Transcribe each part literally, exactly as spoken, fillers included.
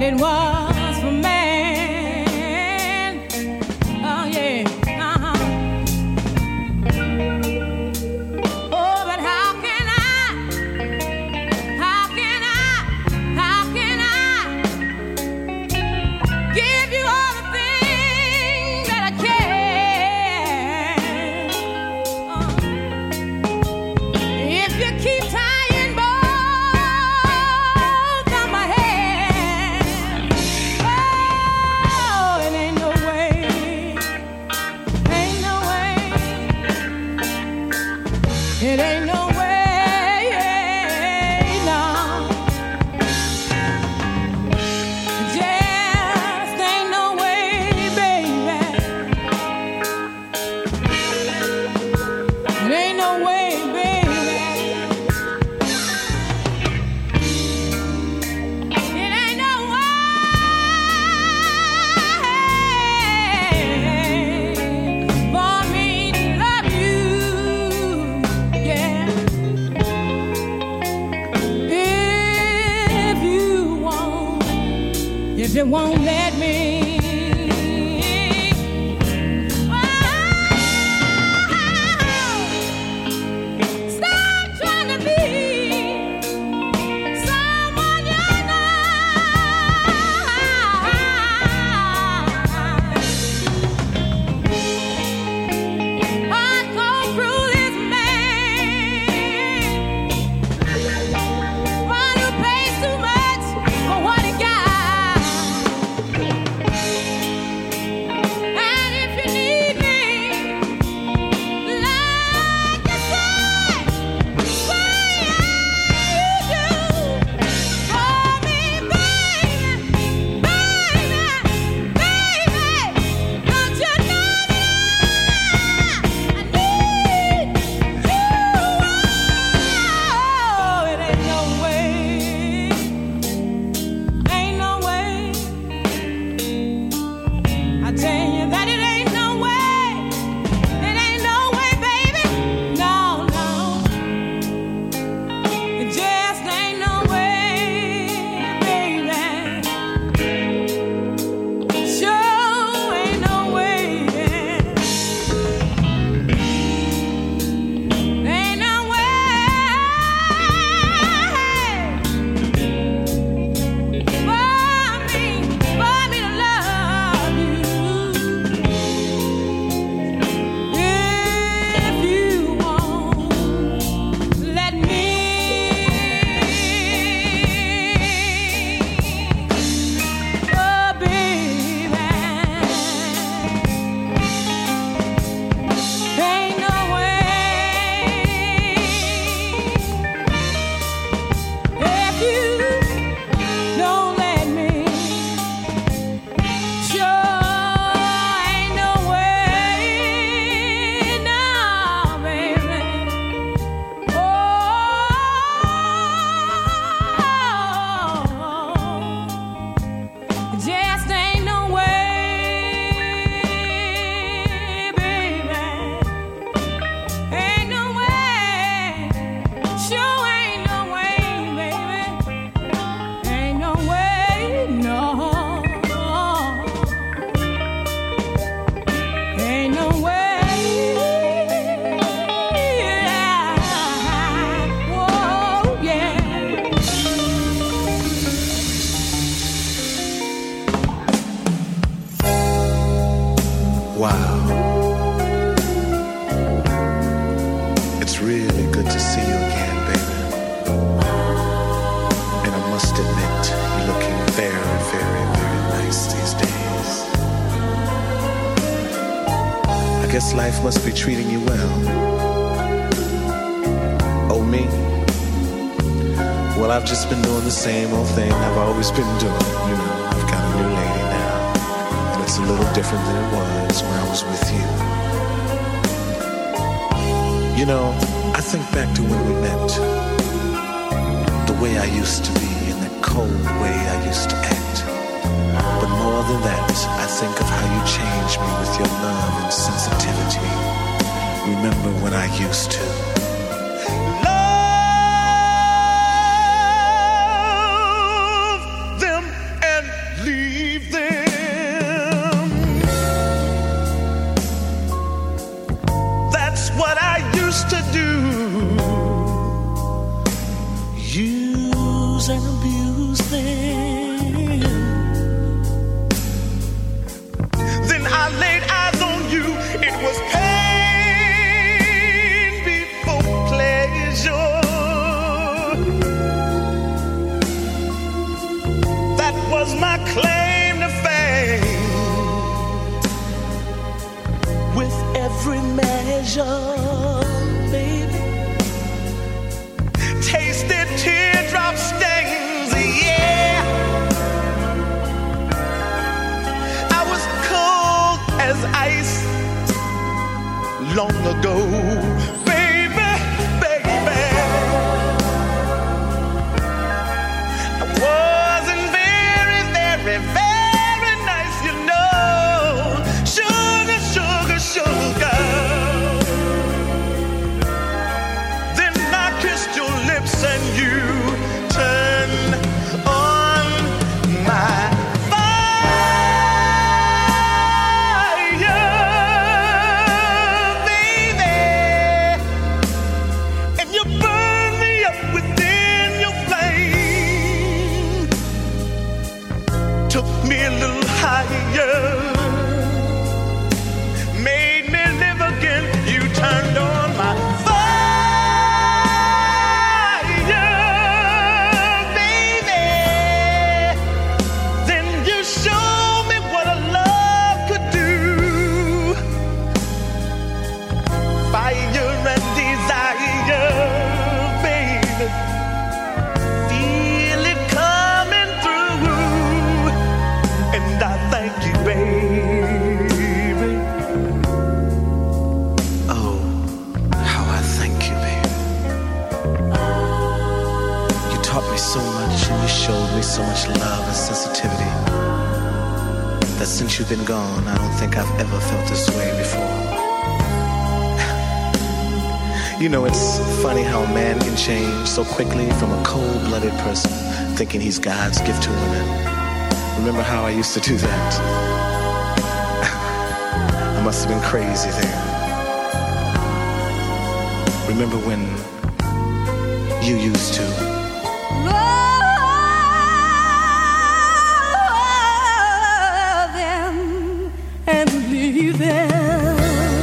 it was for man. Oh yeah. Uh-huh. Oh, but how can I? How can I? How can I give you all the things that I can? Uh, if you keep tying both of my hands, oh, it ain't no way, ain't no way, it ain't no way, no, just ain't no way, baby, it ain't no way, baby, it ain't no way for me to love you, yeah. If you won't, if you won't let me, oh, stop trying to be someone you're not. I'd go through this man, one who pays too much for what he got. And if you need me, like you say, say you do, call me baby, baby, baby. Don't you know that I need you? Oh, it ain't no way, ain't no way. I tell you that it ain't no way, it ain't no way, baby. No, no, it just ain't no way, baby. Sure ain't no way, ain't no way for me, for me to love you. If you won't let me, oh baby, ain't no way. If you don't let me, sure ain't no way, no, baby. Oh, just ain't no way, baby. Ain't no way, sure ain't no way, baby. Ain't no way, no. Ain't no way. Whoa, yeah. Wow. It's really good to see you again, baby. And I must admit, you're looking very, very, very nice these days. I guess life must be treating you well. Oh, me? Well, I've just been doing the same old thing I've always been doing. You know, I've got a new lady now. And it's a little different than it was when I was with you. You know, I think back to when we met. The way I used to be and the cold way I used to act. But more than that, I think of how you changed me with your love and sensitivity. Remember when I used to love them and abuse and abuse them. Then I laid eyes on you. It was pain before pleasure. That was my claim to fame. With every measure, baby, tasted teardrop stains, yeah. I was cold as ice long ago, baby, baby. I wasn't very, very, very nice, you know. Sugar, sugar, sugar. Then I kissed your lips and you turned on my fire, baby. And you burned me up within your flame. Took me a little higher. Made me live again. You turned on my fire, baby. Then you showed me what a love could do. Fire and desire, baby. Feel it coming through. And I thank you, baby. Oh, how I thank you, baby. You taught me so much and you showed me so much love and sensitivity that since you've been gone, I don't think I've ever felt this way before. You know, it's funny how a man can change so quickly from a cold-blooded person thinking he's God's gift to women. Remember how I used to do that? I must have been crazy then. Remember when you used to Love them and leave them.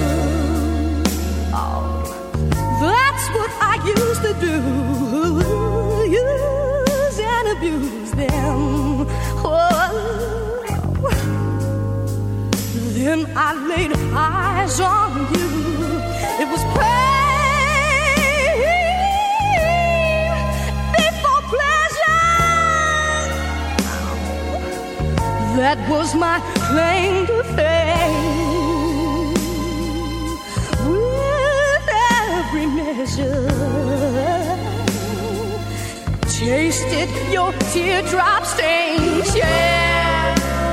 Oh, that's what I used to do. Use and abuse them. Oh, then I laid eyes on you. It was pain before pleasure. That was my claim to fame. With every measure, tasted your teardrop stains, yeah.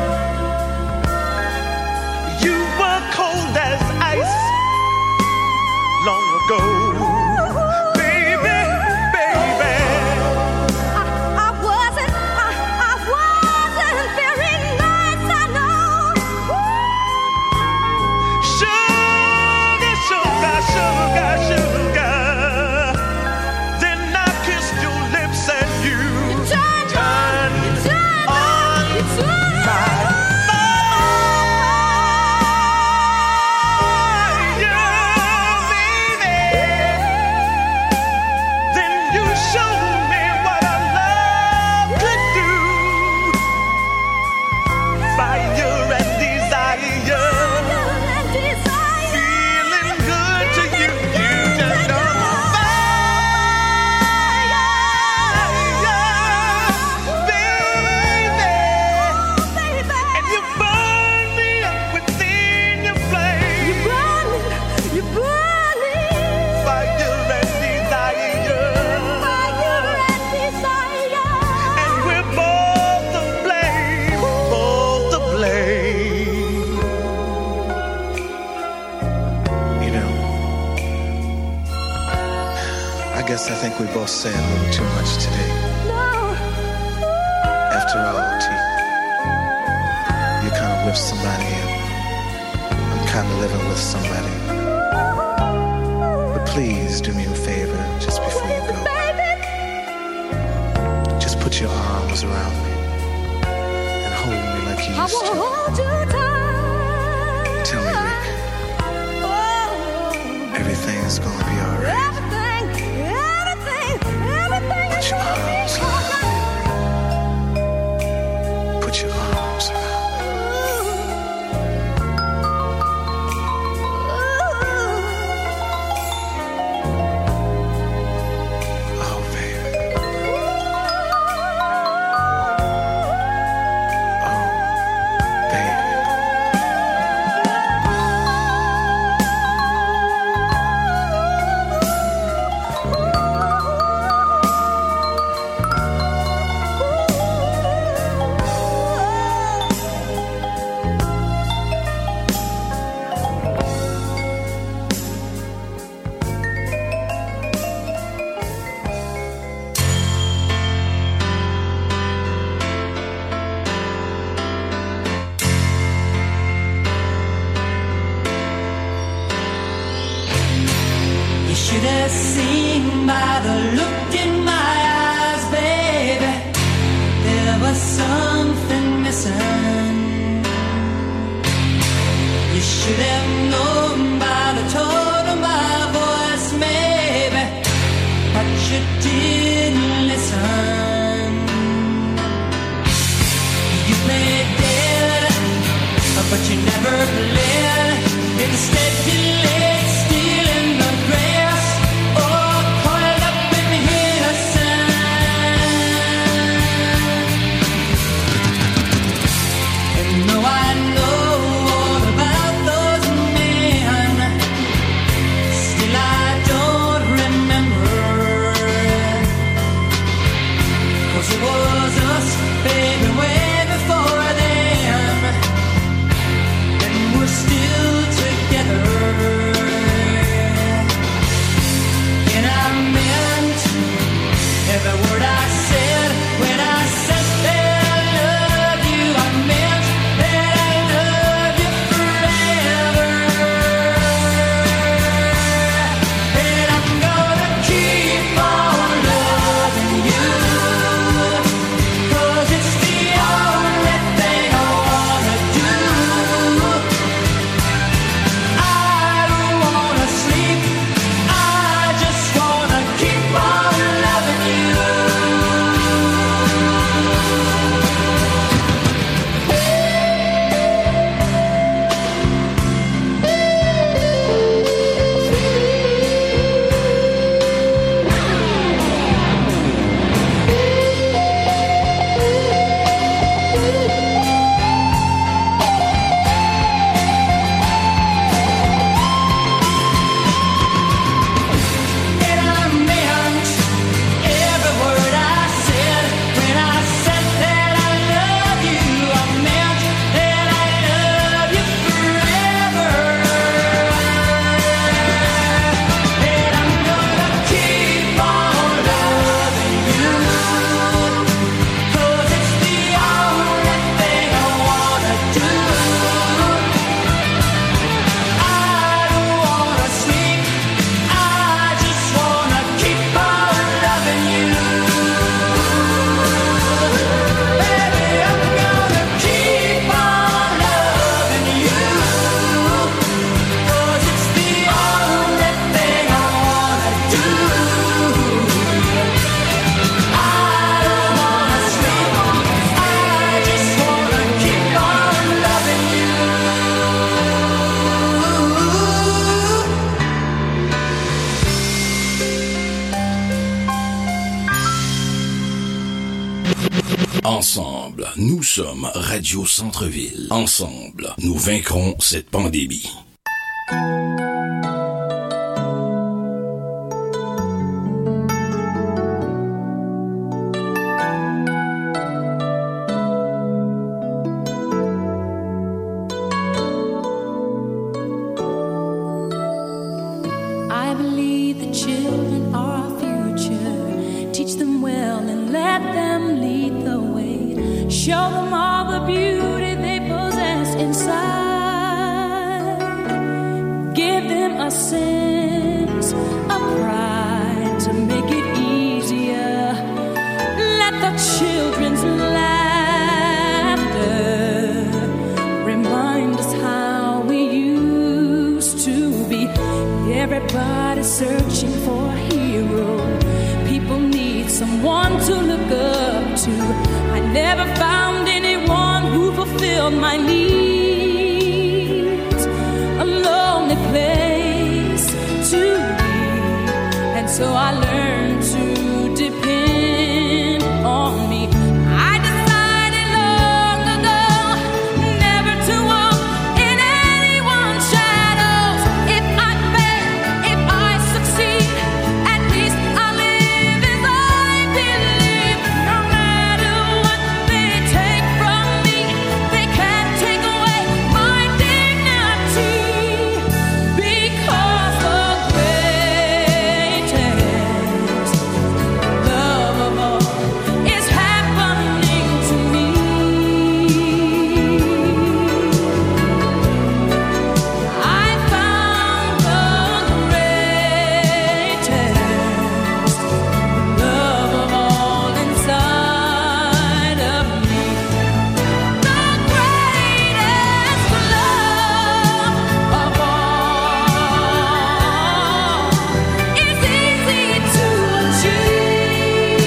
you were cold as ice long ago. Baby, baby. I, I wasn't, I, I wasn't very nice, I know. Sugar, sugar, sugar, sugar. Then I kissed your lips and you Turned on, turned on, turned my on. guess I think we both said a little too much today. No. After all, T, you're kind of with somebody and I'm kind of living with somebody. But please do me a favor just before you go. Just put arms around me and hold me like you I used wanna to. hold you tight. Tell me, Rick, Oh, everything's gonna be all right. everything, everything, everything Put is your gonna be arms around me. Put your arms around me. Ensemble, nous sommes Radio Centre-Ville. Ensemble, nous vaincrons cette pandémie. I believe the children are our future. Teach them well and let them lead the way. Show them all the beauty they possess inside. Give them a sense of pride to make it easier. Let the children's someone to look up to. I never found anyone who fulfilled my needs. A lonely place to be, and so I learned to depend on me. I decided long ago never to walk in anyone's shadows. If I fail, if I succeed, at least I live as I believe. No matter what they take from me, they can't take away my dignity, because the greatest love of all is happening to me. I found the greatest love of all inside of me. The greatest love of all is easy to achieve.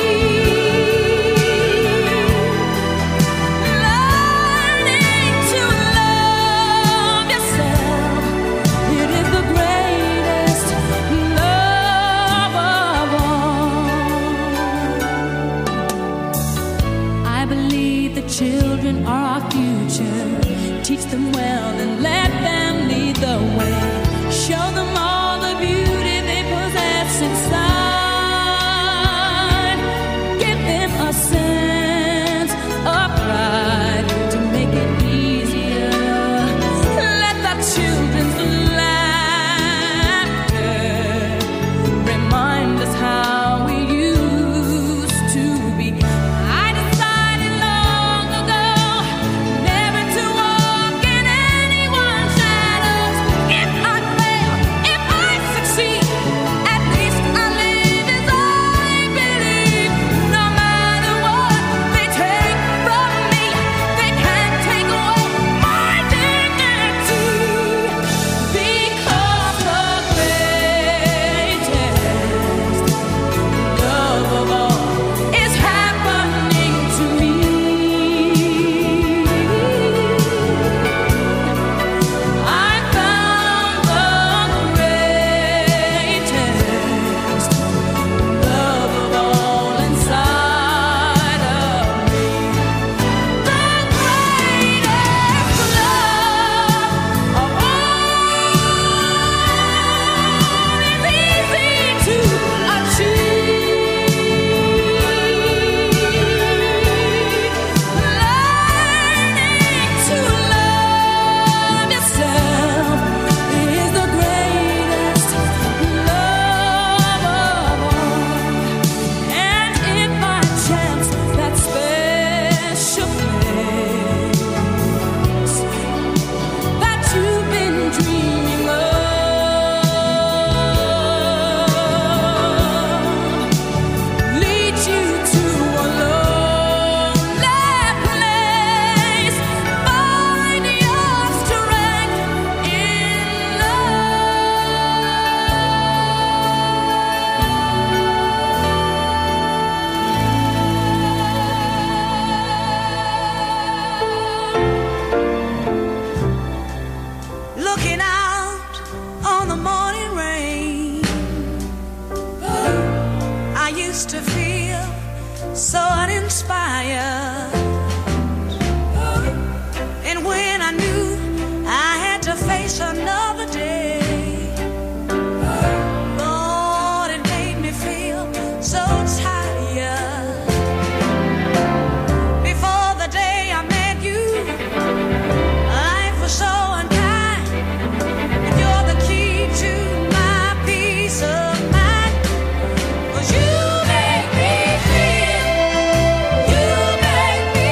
Learning to love yourself, it is the greatest love of all. I believe the children are our future. Teach them well and let them lead the way. Show them all the beauty they possess inside. Give them a sense of pride to make it easier. Let the children's laughter remind us how we used to be. I decided long ago never to walk in anyone's shadows. If I fail, if I succeed, at least I live as I believe. No matter what they take from me, they can't take away my dignity, because the greatest love of all is happening to me. I found the greatest love of all inside of me. The greatest love of all is easy to achieve. Learning to love yourself is the greatest love of all. And if by chance that special place that you've been dreaming of leads you to a lonely place, find your strength in love. Looking out on the morning rain, I used to feel so uninspired. And when I knew I had to face another day, Lord, it made me feel so tired. Before the day I met you, life was so unkind. You're the key to my peace of mind. 'Cause you make me feel, you make me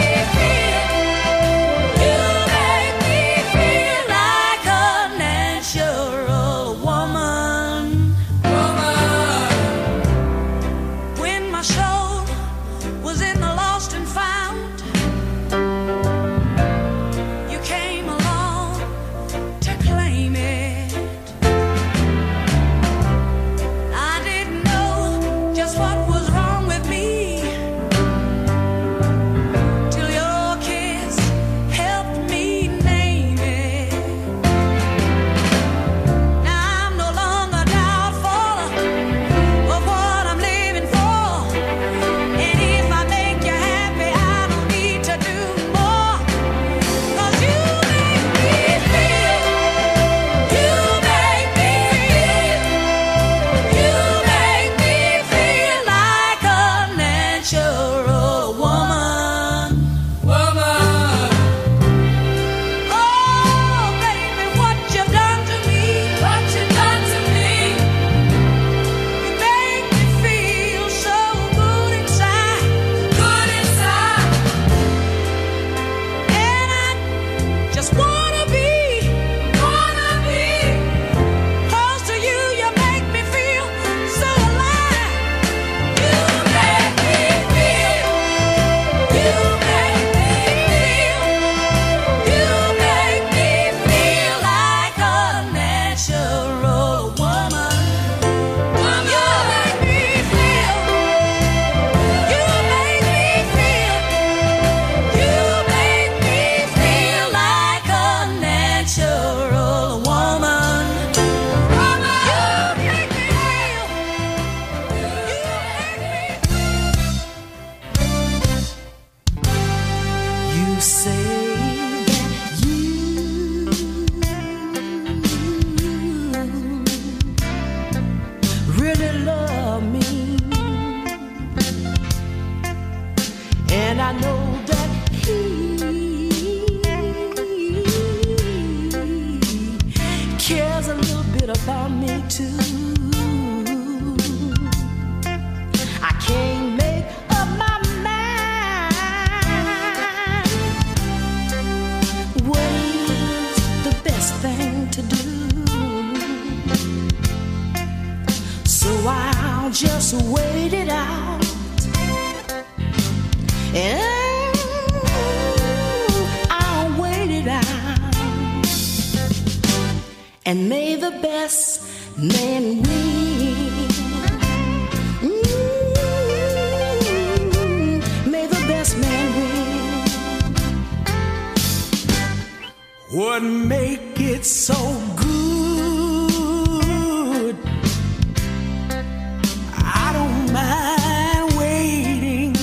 just wait it out. And I'll wait it out. And may the best man win. Mm, may the best man win. What make it so good? I don't mind waiting.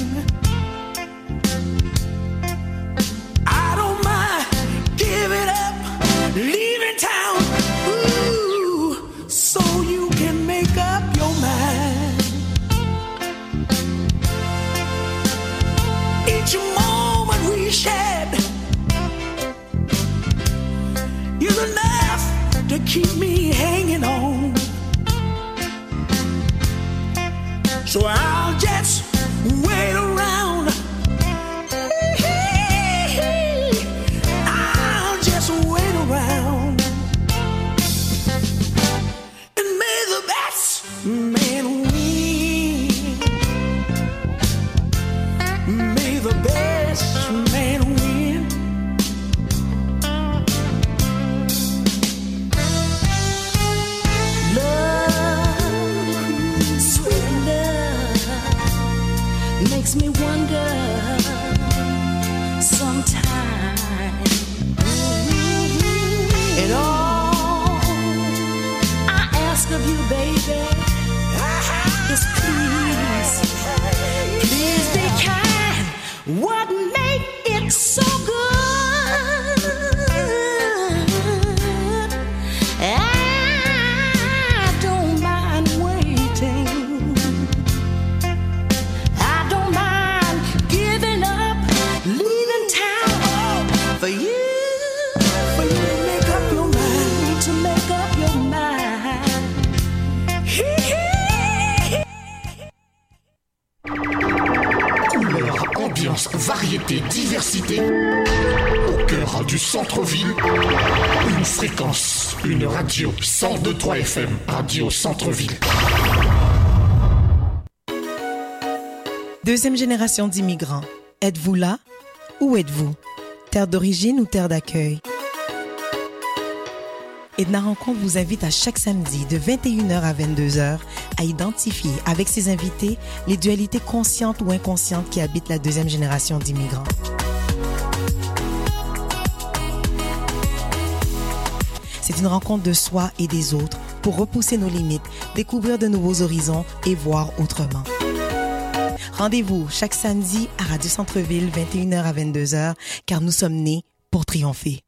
I don't mind giving up, leaving town. Ooh, so you can make up your mind. Each moment we shared is enough to keep me hanging on. So I'll just wait around. I'll just wait around. And may the best man win. May the best man win. Love, sweet love, makes me wonder sometimes. And all I ask of you, baby, is please, please be kind. What make it so good? I don't mind waiting. I don't mind giving up, leaving town for you, for you to make up your mind, to make up your mind. Couleur, ambiance, variété, diversité. Au cœur du centre-ville, une fréquence, une radio. cent deux virgule trois F M, Radio Centre-Ville. Deuxième génération d'immigrants. Êtes-vous là? Où êtes-vous? Terre d'origine ou terre d'accueil? Edna Rencontre vous invite à chaque samedi de vingt et une heures à vingt-deux heures à identifier avec ses invités les dualités conscientes ou inconscientes qui habitent la deuxième génération d'immigrants. C'est une rencontre de soi et des autres pour repousser nos limites, découvrir de nouveaux horizons et voir autrement. Rendez-vous chaque samedi à Radio Centre-Ville, vingt et une heures à vingt-deux heures, car nous sommes nés pour triompher.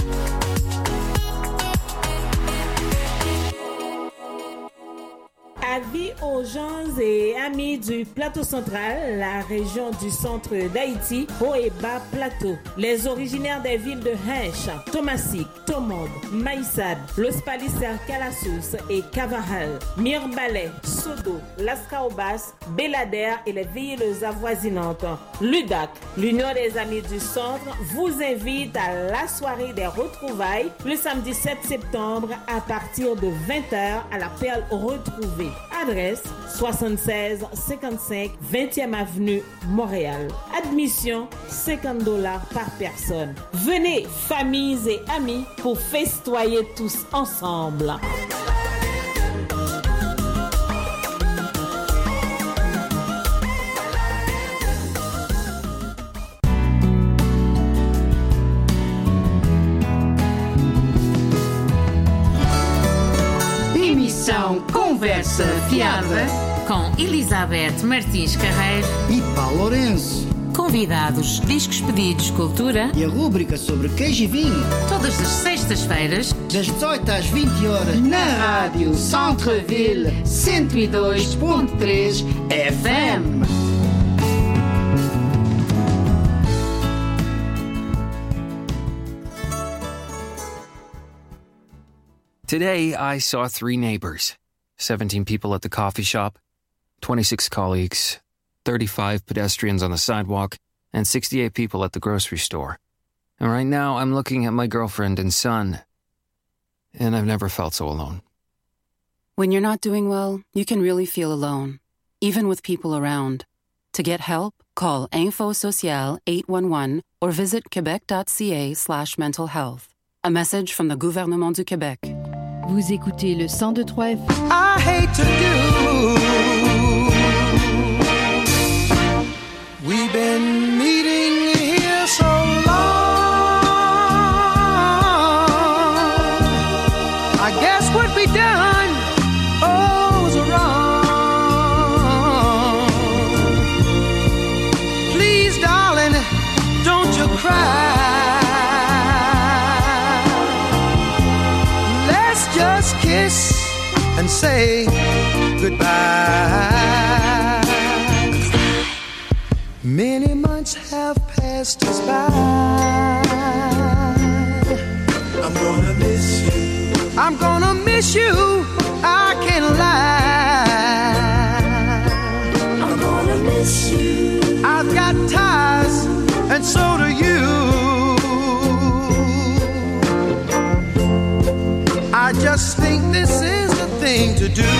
Avis aux gens et amis du plateau central, la région du centre d'Haïti, Haut et Bas Plateau. Les originaires des villes de Hinche, Thomasik, Tomombe, Maïsad, Los Palisser, Calassus et Cavaral, Mirbalais, Sodo, Las Caobas, Belader et les villes avoisinantes. L'U D A C, l'Union des Amis du Centre, vous invite à la soirée des retrouvailles le samedi sept septembre à partir de vingt heures à la Perle Retrouvée. Adresse soixante-seize cinquante-cinq vingtième avenue Montréal. Admission cinquante dollars par personne. Venez, familles et amis, pour festoyer tous ensemble. Conversa Fiada com Elizabeth Martins Carreiro e Paulo Lourenço. Convidados, discos pedidos, cultura e a rúbrica sobre queijo e vinho. Todas as sextas-feiras, das dezoito às vinte horas, na Rádio Centre-Ville cento e dois ponto três F M. Today, I saw three neighbors, seventeen people at the coffee shop, twenty-six colleagues, thirty-five pedestrians on the sidewalk, and sixty-eight people at the grocery store. And right now, I'm looking at my girlfriend and son, and I've never felt so alone. When you're not doing well, you can really feel alone, even with people around. To get help, call Info Social eight one one or visit quebec.ca slash mental health. A message from the gouvernement du Québec. Vous écoutez le cent deux trois F M. I hate to do. We've been meeting here so long. I guess what we done, oh, was wrong. Please, darling, don't you cry. Let's just kiss and say goodbye. Many months have passed us by. I'm gonna miss you. I'm gonna miss you. I can't lie. I'm gonna miss you. I've got ties, and so do you. I just think this is the thing to do.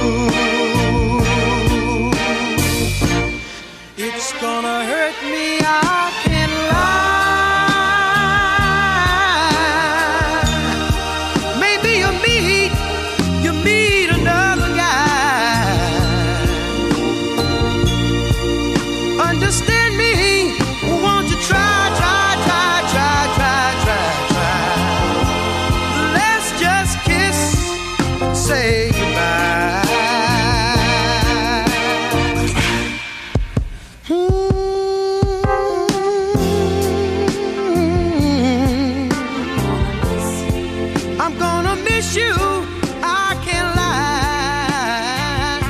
It's gonna hurt me, I can't lie. Maybe you meet, you meet another guy. Understand me, won't you try, try, try, try, try, try, try. Let's just kiss, say goodbye. You, I can't lie.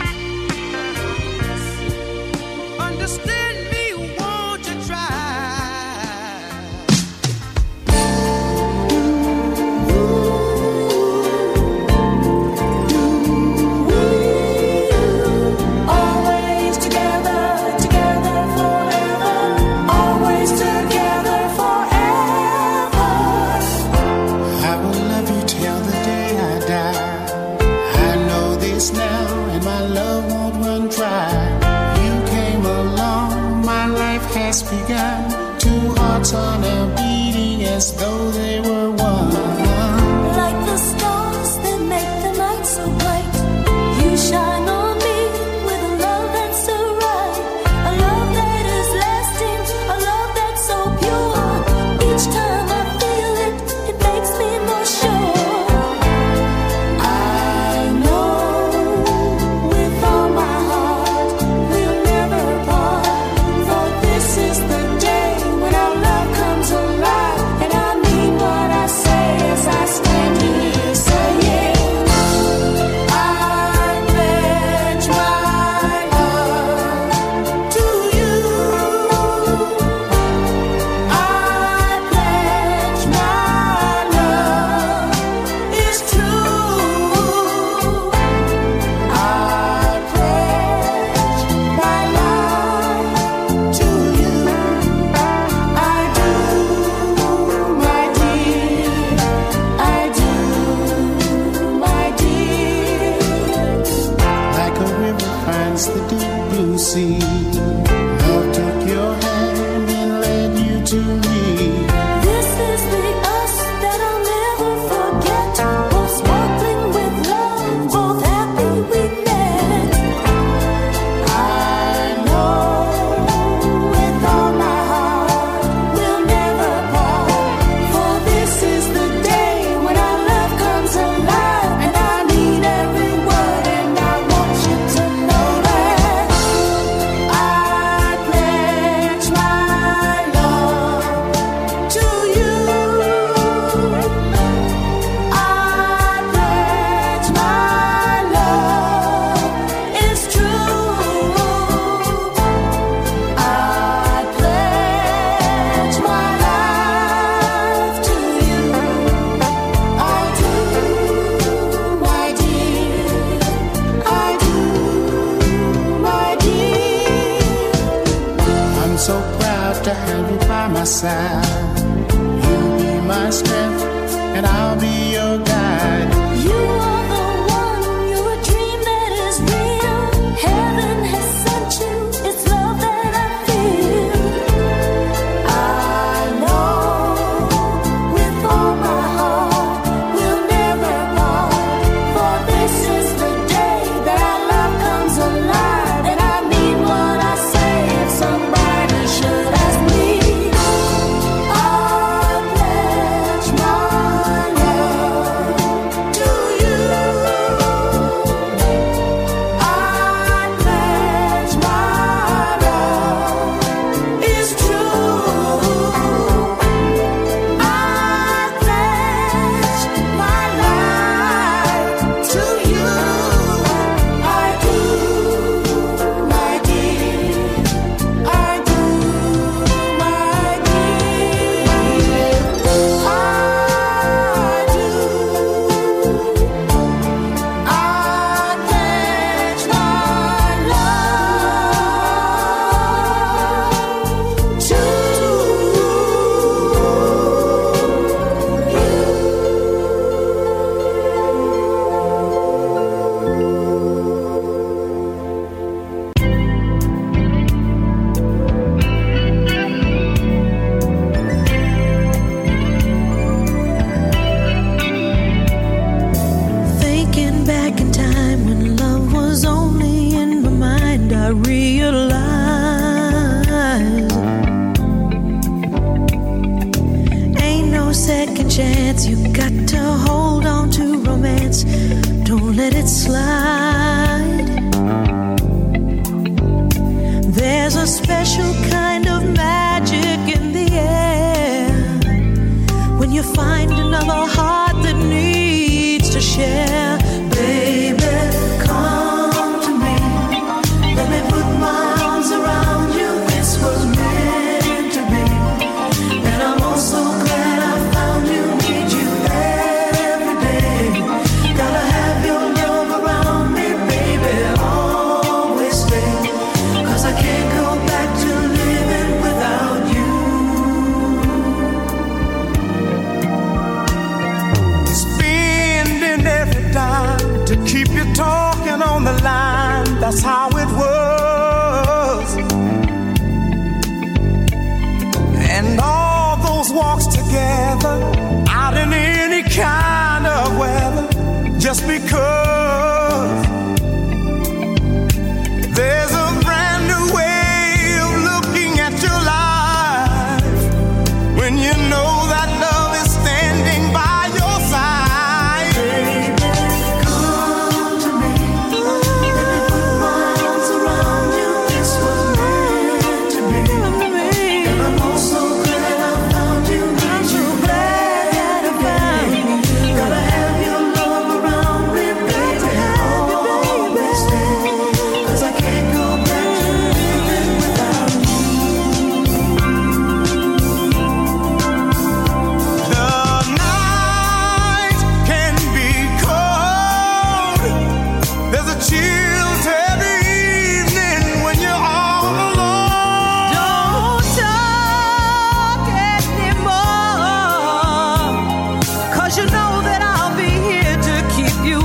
Understand me, won't you try? Always together, together forever. Always together forever. I will love you till the now, and my love won't run dry. You came along, my life has begun. Two hearts on a beating as though they were one. Like the stars that make the night so bright, you shine on me with a love that's so right. A love that is lasting, a love that's so pure. Each time I feel it, it makes me more sure. my side. You'll be my strength, and I'll be your guide. You are the one, you're a dream that is real. Heaven realize ain't no second chance. You got to hold on to romance. Don't let it slide. There's a special kind of magic in the air when you find another heart that needs to share. Baby, come to me. Let me put my arms around you. This was meant to be. And I'm also glad I found you. Need you every day. Gotta have your love around me, baby. Always stay. Cause I can't go back to living without you. Spending every dime to keep you talking on the line. That's how it was. And all those walks together out in any kind of weather, just because there's a brand new way of looking at your life when you know that love is standing by your side. Baby, come to me. Let me put my arms around you. This was meant to be. And I'm also glad I found you. Need you every day. Gotta have your love around me, baby. Always stay. Cause I can't go back to living without you. The night can be cold. There's a chill every evening when you're all alone. Don't talk anymore, cause you know that I'll be here to keep you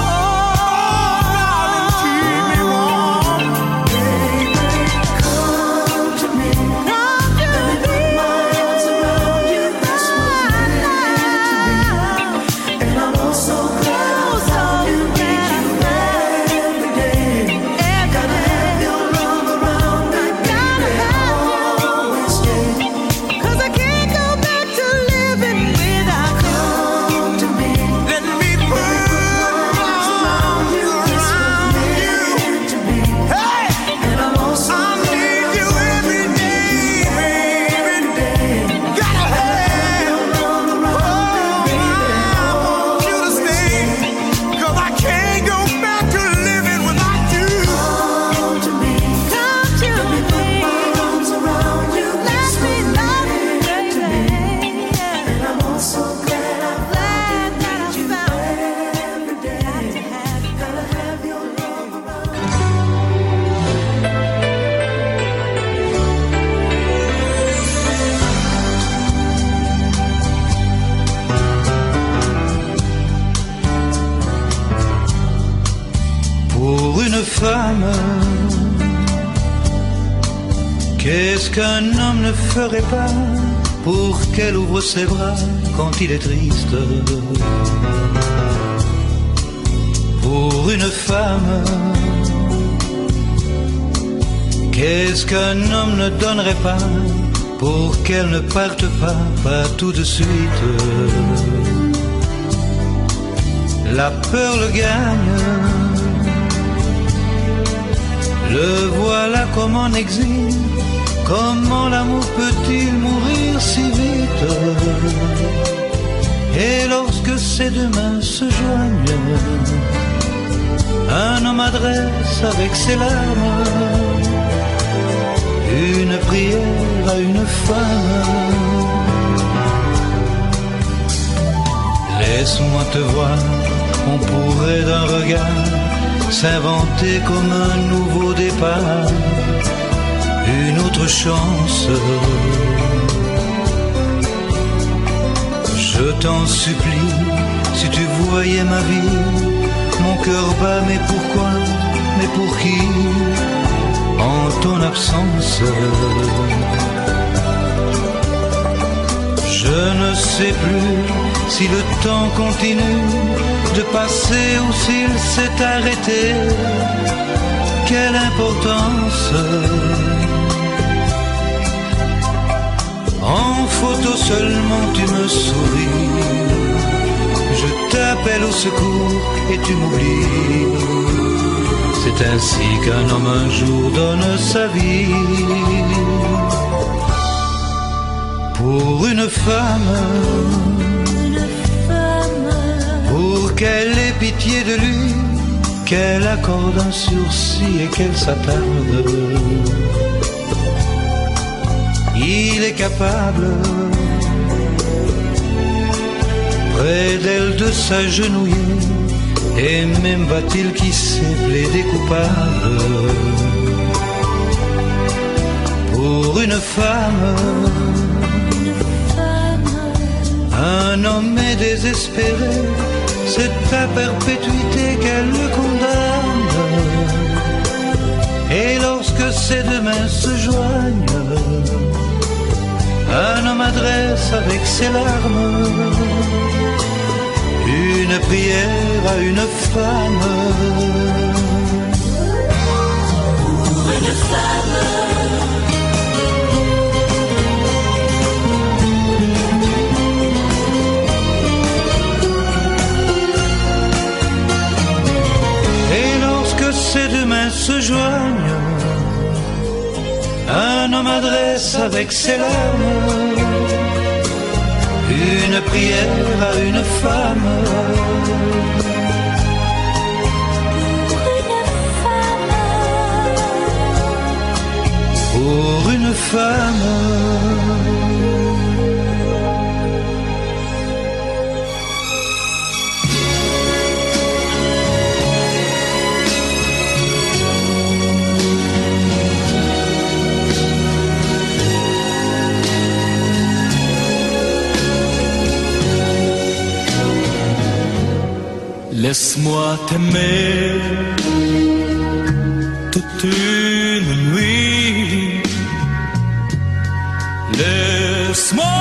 warm. Keep me warm. Baby, come to me. Come to Let me put my arms around you. This was meant to be. And I'm also glad I found you. Need you every day. Gotta have your love around me, baby. Always stay. Cause I can't go back to living without you. Come to me. Let me put my arms around you. This was meant to be. Hey! And I'm also I need you every day, baby. Gotta have your love around me, baby. I want you to stay, 'cause I can't go back to living without you. Come to me. Come to Let me put my arms around you. Let me love you, baby. And I'm also glad I found you every day. Gotta have your love around me. Pour une femme, qu'est-ce qu'un homme ne ferait pas pour qu'elle ouvre ses bras quand il est triste? Pour une femme, qu'est-ce qu'un homme ne donnerait pas pour qu'elle ne parte pas, pas tout de suite? La peur le gagne. Le voilà comme en exil. Comment l'amour peut-il mourir si vite? Et lorsque ses deux mains se joignent, un homme adresse avec ses larmes une prière à une femme. Laisse-moi te voir, on pourrait d'un regard s'inventer comme un nouveau départ, une autre chance. Je t'en supplie, si tu voyais ma vie, mon cœur bat, mais pourquoi, mais pour qui, en ton absence? Je ne sais plus si le temps continue de passer ou s'il s'est arrêté. quelle importance. En photo seulement tu me souris. Je t'appelle au secours et tu m'oublies. C'est ainsi qu'un homme un jour donne sa vie pour une femme, pour qu'elle ait pitié de lui, qu'elle accorde un sursis et qu'elle s'attarde. Il est capable, près d'elle, de s'agenouiller, et même va-t-il qui sait plaider coupable. Pour une femme, un homme est désespéré, c'est à perpétuité qu'elle le condamne. Et lorsque ses deux mains se joignent, un homme adresse avec ses larmes une prière à une femme. Pour une femme. Et lorsque ces deux mains se joignent, un homme adresse avec ses larmes une prière à une femme. Pour une femme. Laisse-moi t'aimer toute une nuit. Laisse-moi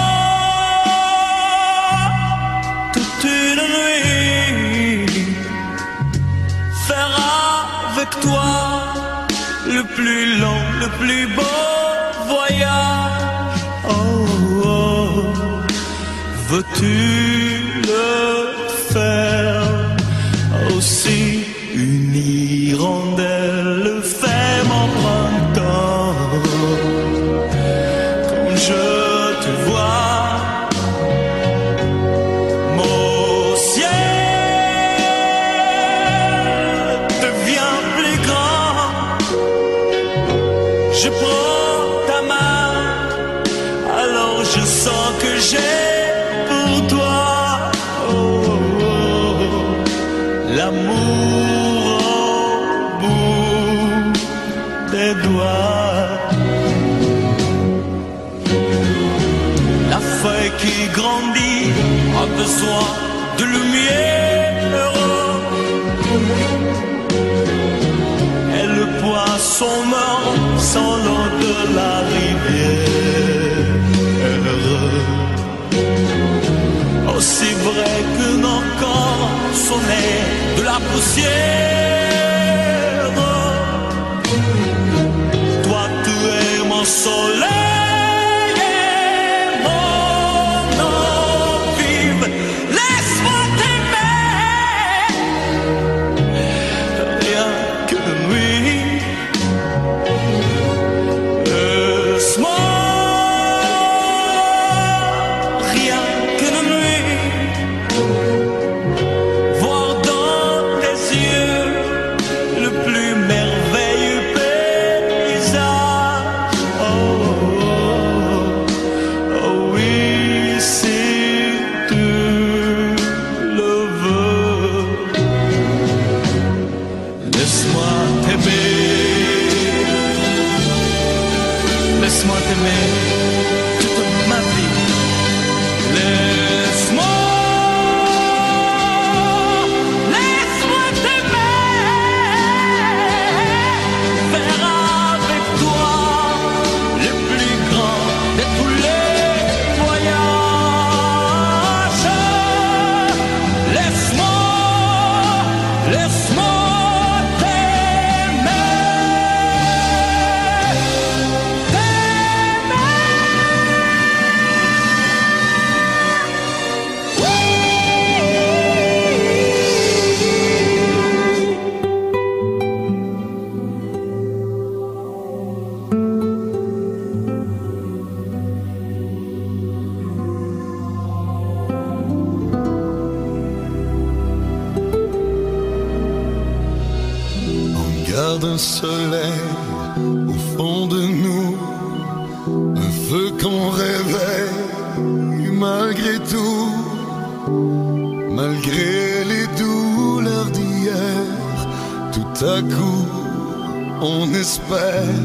toute une nuit faire avec toi le plus long, le plus beau voyage. Oh, oh. Veux-tu le faire? Aussi une hirondelle fait mon printemps. Comme je te vois, mon ciel devient plus grand. Je prends ta main, alors je sens que j'ai pour toi l'amour au bout des doigts. La feuille qui grandit a besoin de lumière, et le poisson meurt sans l'eau de la rivière. Aussi vrai que nos corps sont nés de la poussière, toi tu es mon soleil et mon eau vive. Laisse-moi t'aimer, rien que la nuit. Laisse-moi Laisse-moi t'aimer. un soleil au fond de nous, un feu qu'on réveille malgré tout, malgré les douleurs d'hier, tout à coup on espère.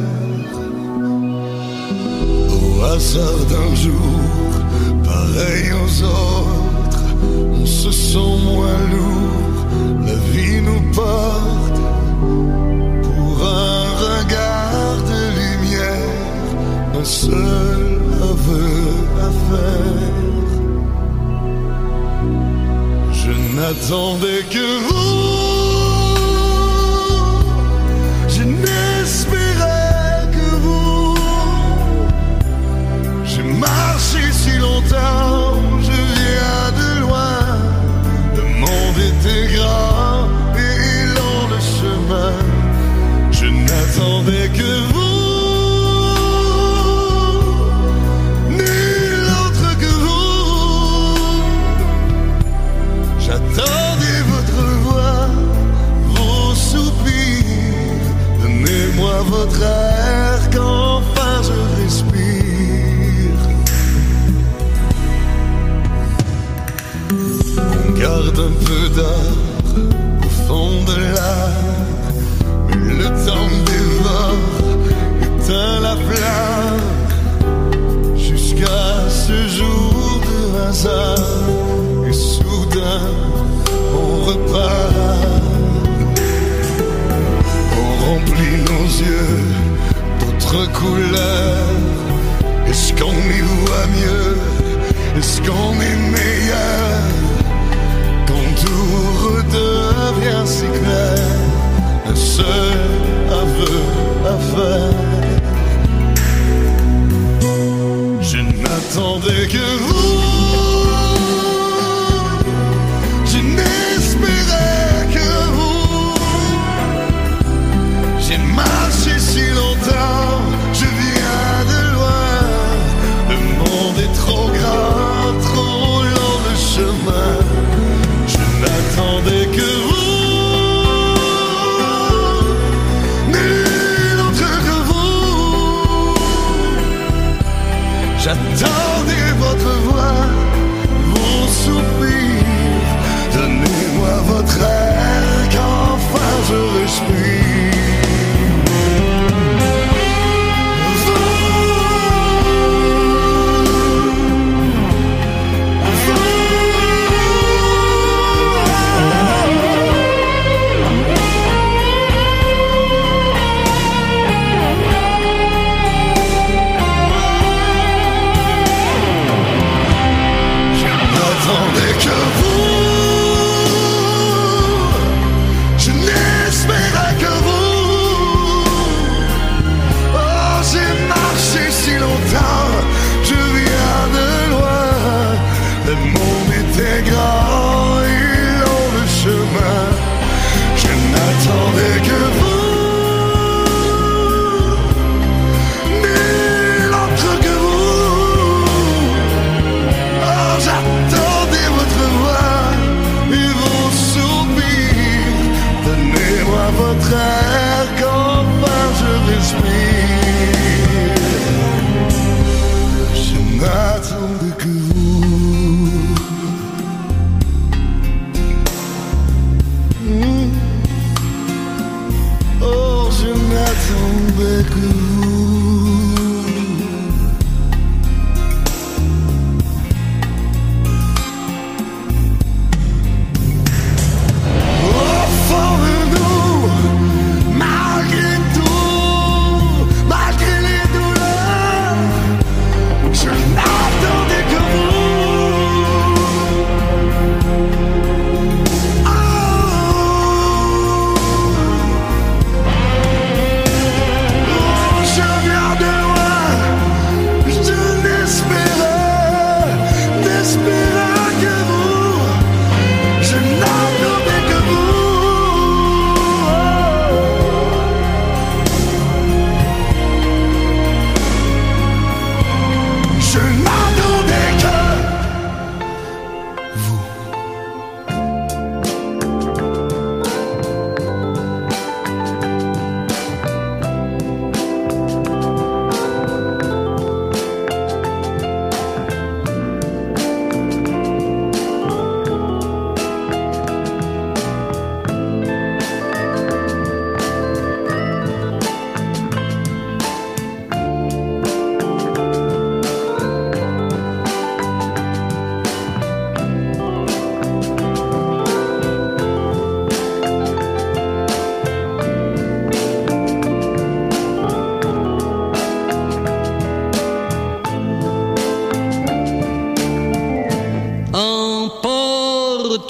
Au hasard d'un jour, pareil aux autres, on se sent moins lourd, la vie nous porte pour un regard de lumière, un seul aveu à faire. Je n'attendais que vous, je n'espérais que vous. J'ai marché si longtemps, je viens de loin. Le monde était grand et long le chemin. Je n'attendais que vous. J'attendais votre voix, vos soupirs. Donnez-moi votre air qu'enfin je respire. On garde un peu d'or au fond de l'âme, mais le temps dévore, éteint la flamme, jusqu'à ce jour de hasard. Et soudain, on repart. On remplit nos yeux d'autres couleurs. Est-ce qu'on y voit mieux? Est-ce qu'on est meilleur? Quand tout redevient si clair, un seul aveu à faire. Je n'attendais que vous. N'espérais que vous. J'ai marché si longtemps, je viens de loin. Le monde est trop grand, trop long le chemin. Je n'attendais que vous, nul autre que vous. J'attendais votre voix, vos soupirs. Donnez-moi votre air qu'enfin je respire. Je n'attendais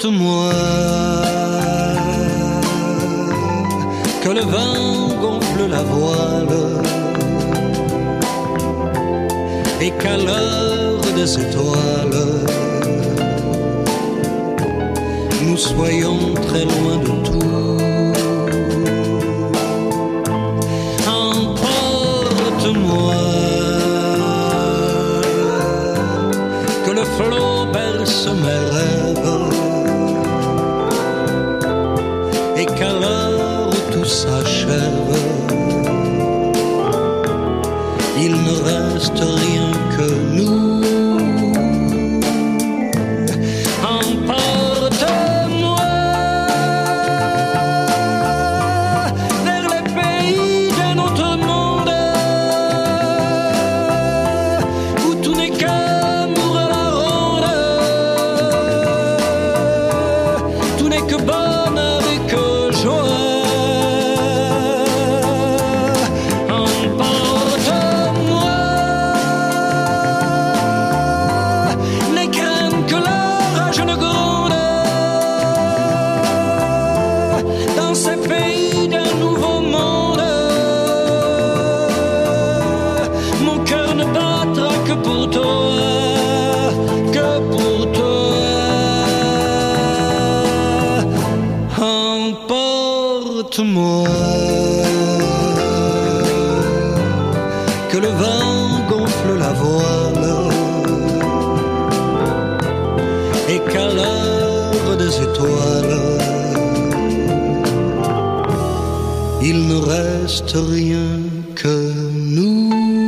Emporte-moi, que le vent gonfle la voile et qu'à l'heure des étoiles, nous soyons très loin de tout. Emporte-moi, que le flot berce mes rêves et qu'à l'heure où tout s'achève, il ne reste rien que nous. Emporte-moi vers les pays d'un autre monde où tout n'est qu'amour à la ronde, tout n'est que bonheur et que joie. Emporte-moi, que le vent gonfle la voile et qu'à l'heure des étoiles, il ne reste rien que nous.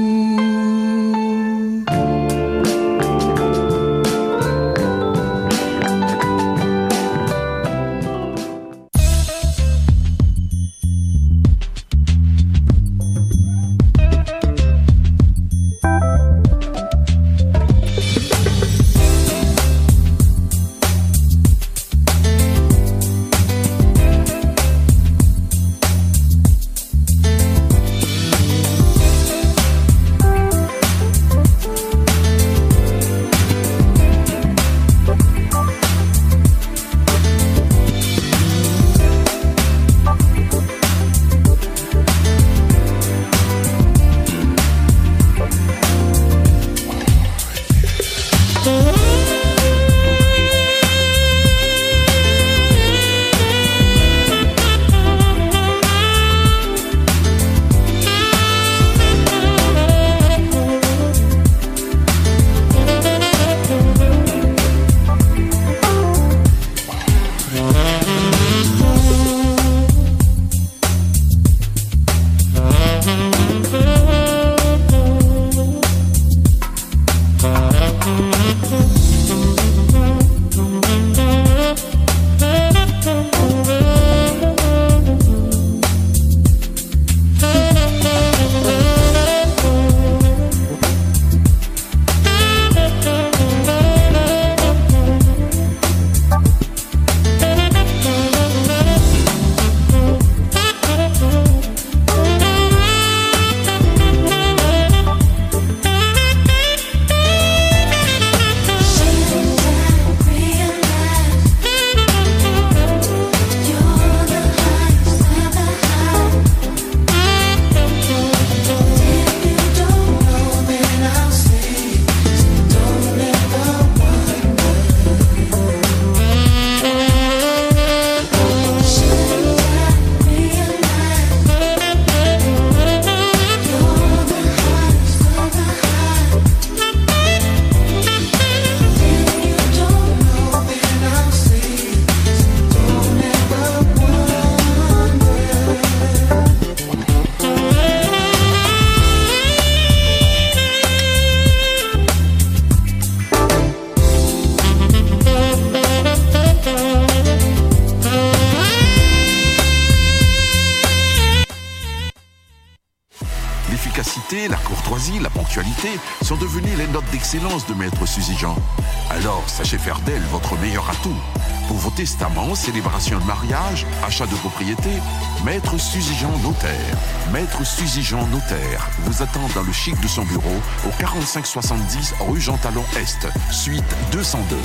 la courtoisie, la ponctualité sont devenues les notes d'excellence de Maître Suzy Jean. Alors, sachez faire d'elle votre meilleur atout. Pour vos testaments, célébrations de mariage, achat de propriété, Maître Suzy Jean Notaire. Maître Suzy Jean Notaire vous attend dans le chic de son bureau au quarante-cinq soixante-dix rue Jean Talon Est, suite deux cent deux.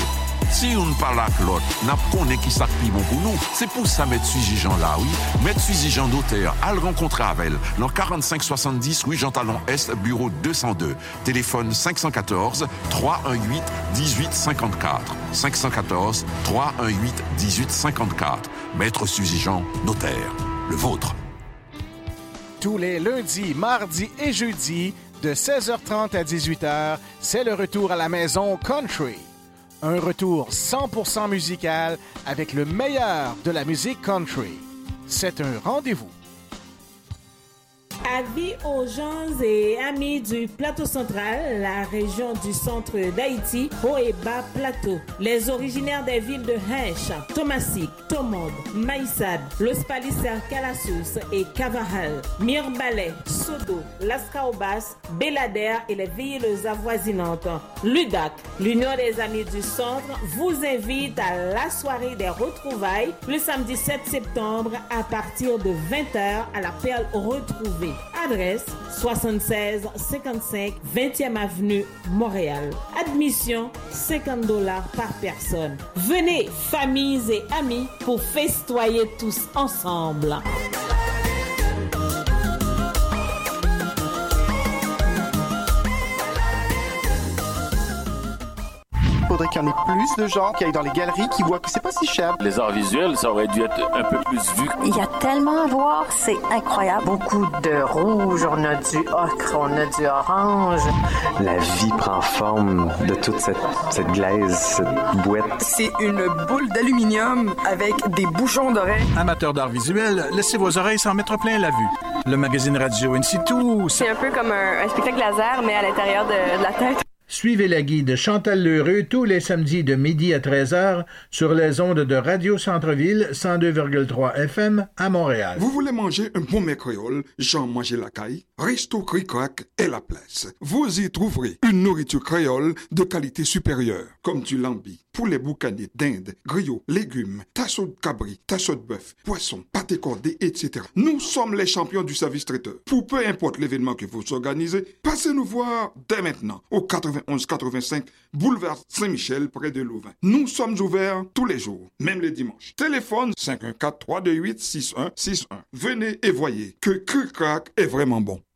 Si on ne parle à l'autre, n'a connaît qui ça qui bon pour nous. C'est pour ça Maître Suzy Jean là, oui. Maître Suzy Jean notaire, à le rencontrer avec elle, dans quarante-cinq soixante-dix rue Jean Talon Est, bureau deux cent deux. Téléphone cinq un quatre, trois un huit, dix-huit cinquante-quatre. cinq un quatre, trois un huit, dix-huit cinquante-quatre. Maître Suzy Jean, notaire. Le vôtre. Tous les lundis, mardis et jeudis, de seize heures trente à dix-huit heures, c'est le retour à la maison Country. Un retour cent pour cent musical avec le meilleur de la musique country. C'est un rendez-vous. Avis aux gens et amis du plateau central, la région du centre d'Haïti, Haut et Bas Plateau. Les originaires des villes de Hinch, Thomasik, Tomombe, Maïsad, Los Palisser, Calassus et Cavajal, Mirbalais, Sodo, Las Caobas, Belader et les villes avoisinantes. L'U D A C, l'Union des Amis du Centre, vous invite à la soirée des retrouvailles le samedi sept septembre à partir de vingt heures à la Perle Retrouvée. Adresse soixante-seize cinquante-cinq vingtième avenue Montréal. Admission cinquante dollars par personne. Venez, familles et amis, pour festoyer tous ensemble. Il faudrait qu'il y en ait plus de gens qui aillent dans les galeries, qui voient que c'est pas si cher. Les arts visuels, ça aurait dû être un peu plus vu. Il y a tellement à voir, c'est incroyable. Beaucoup de rouge, on a du ocre, on a du orange. La vie prend forme de toute cette, cette glaise, cette boîte. C'est une boule d'aluminium avec des bouchons d'oreilles. Amateurs d'art visuel, laissez vos oreilles s'en mettre plein la vue. Le magazine radio in situ, c'est un peu comme un, un spectacle laser, mais à l'intérieur de, de la tête. Suivez la guide Chantal Lheureux tous les samedis de midi à treize heures sur les ondes de Radio Centre-Ville cent deux virgule trois F M à Montréal. Vous voulez manger un bon mets créole, Jean Manger la caille? Resto Cric-Crac est la place. Vous y trouverez une nourriture créole de qualité supérieure, comme du lambi, poulet boucané, dinde, griot, légumes, tasseau de cabri, tasseau de bœuf, poisson, pâté cordé, et cetera. Nous sommes les champions du service traiteur. Pour peu importe l'événement que vous organisez, passez nous voir dès maintenant au quatre-vingt-onze quatre-vingt-cinq boulevard Saint-Michel près de Louvain. Nous sommes ouverts tous les jours, même les dimanches. Téléphone cinq un quatre, trois deux huit, six un six un. Venez et voyez que Cric-Crac est vraiment bon.